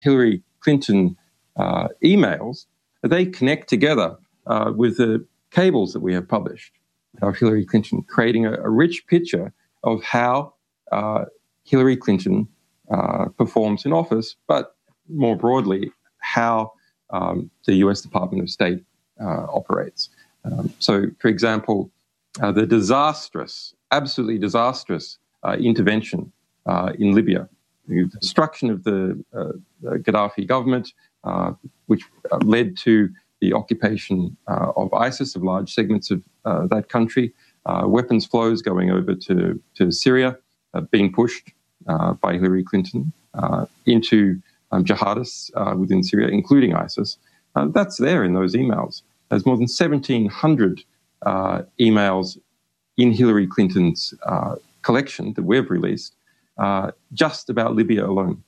Hillary Clinton emails, they connect together with the cables that we have published of Hillary Clinton, creating a rich picture of how Hillary Clinton performs in office, but more broadly, how the US Department of State operates. So, for example, the disastrous, absolutely disastrous intervention in Libya, the destruction of the Gaddafi government, which led to the occupation of ISIS, of large segments of that country, weapons flows going over to Syria, being pushed by Hillary Clinton into jihadists within Syria, including ISIS. That's there in those emails. There's more than 1,700 emails in Hillary Clinton's collection that we've released just about Libya alone.